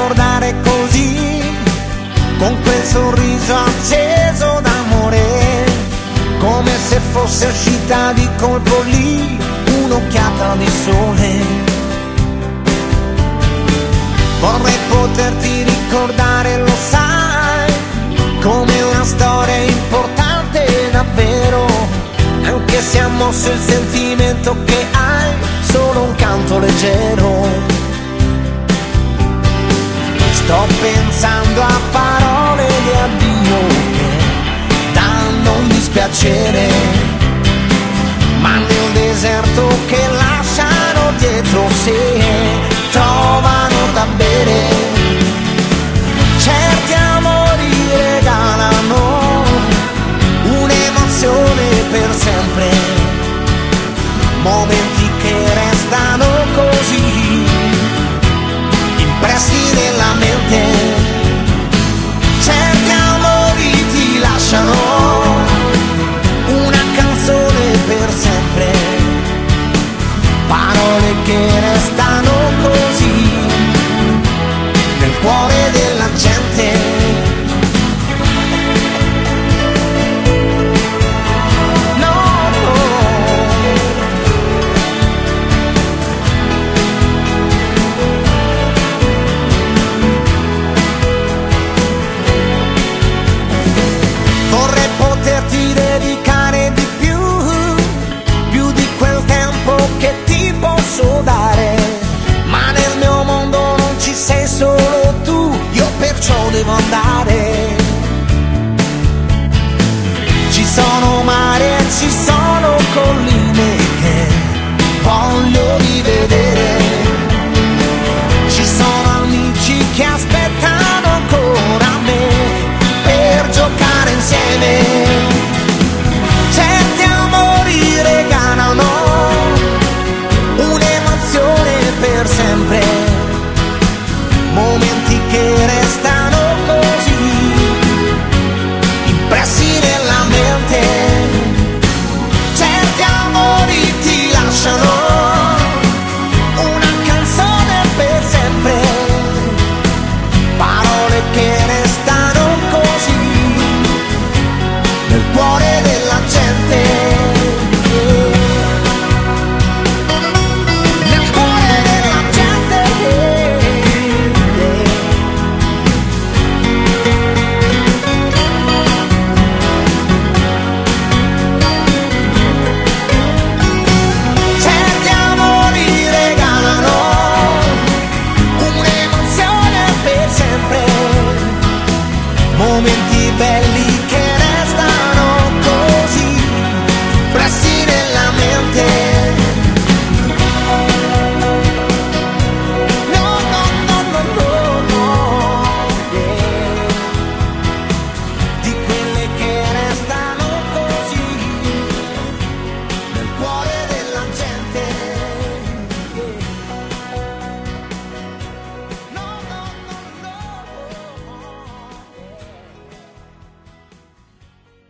ricordare così, con quel sorriso acceso d'amore, come se fosse uscita di colpo lì un'occhiata di sole. Vorrei poterti ricordare, lo sai, come una storia importante davvero, anche se ha mosso il sentimento che hai, solo un canto leggero. Sto pensando a parole di addio che danno un dispiacere, ma nel deserto che lasciano dietro sé trovano da bere. Certi amori regalano un'emozione per sempre, momenti che restano così impressi nella mente. Certi amori ti lasciano una canzone per sempre, parole che restano così nel cuore della gente. Devo andare. Ci sono mari e ci sono colline,